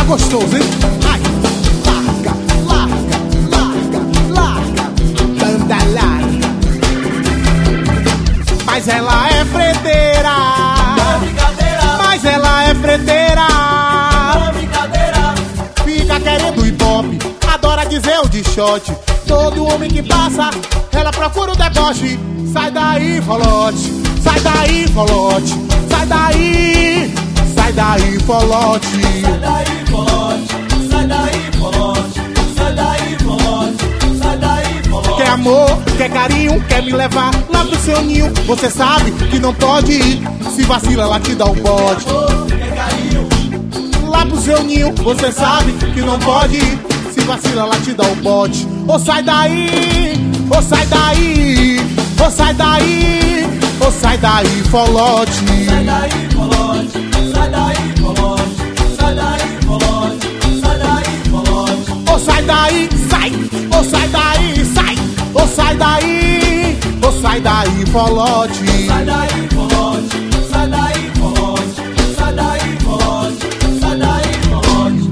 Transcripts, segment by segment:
gostoso, hein? Ai, larga, larga, larga, larga, banda larga. Mas ela é freteira, mas ela é freteira. Fica querendo hip hop, adora dizer o de shot. Todo homem que passa, ela procura o deboche. Sai daí, folote, sai daí, folote, sai daí, sai daí, folote. Sai daí, folote, sai daí, folote, sai daí, folote, sai daí, folote. Quer amor, quer carinho, quer me levar lá pro seu ninho. Você sabe que não pode ir, se vacila lá te dá um bote. Quer amor, quer carinho, lá pro seu ninho, você sabe que não pode ir, se vacila lá te dá um bote. Ou sai daí, ou sai daí, ou sai daí, ou sai daí, folote. sai daí, folote, sai daí, folote, sai daí, folote, sai daí, folote. Ou sai daí, sai, ou sai daí, sai, ou sai daí, ou sai daí, folote. Sai daí, folote, sai daí, folote, sai daí, folote, sai daí, folote.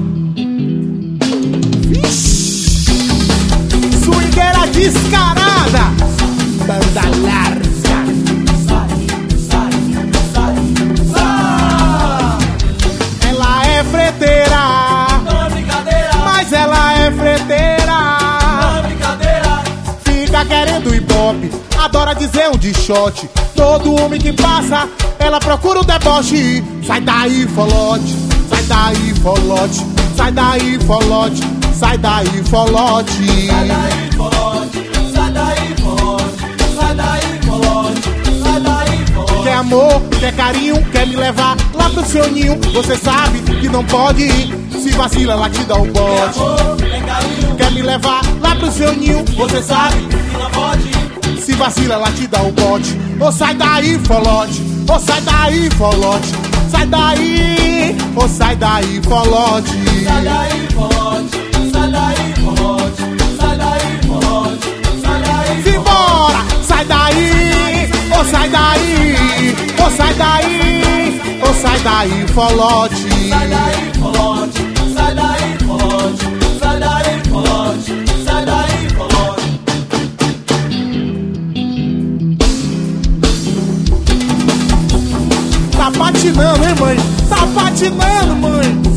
Swingueira descarada, banda larga. Sai, sai, sai, sai. Ela é freteira, Não é brincadeira, mas ela é freteira. não é brincadeira. Fica querendo hip hop, adora dizer um de shot. Todo homem que passa, ela procura o deboche. Sai daí, folote, sai daí, folote, sai daí, folote, sai daí, folote. Sai daí, folote, sai daí, folote, sai daí, folote, sai daí, folote. Quer amor, quer carinho, quer me levar lá pro seu ninho. Você sabe que não pode ir, se vacila lá te dá um Quer bote. amor, quer carinho, Quer me levar lá pro seu ninho. Você sabe que não pode ir. se vacila, ela te dá o bote. Ou sai daí, folote, ou sai daí, folote, sai daí, ou sai daí, folote. Sai daí, folote, sai daí, folote, sai daí, folote, sai daí, Simbora, sai daí, ou sai daí, ou sai daí, ou sai daí, folote. sai daí, folote, sai daí, folote, sai daí, folote, sai daí, folote. Tá patinando, hein, mãe? Tá patinando, mãe?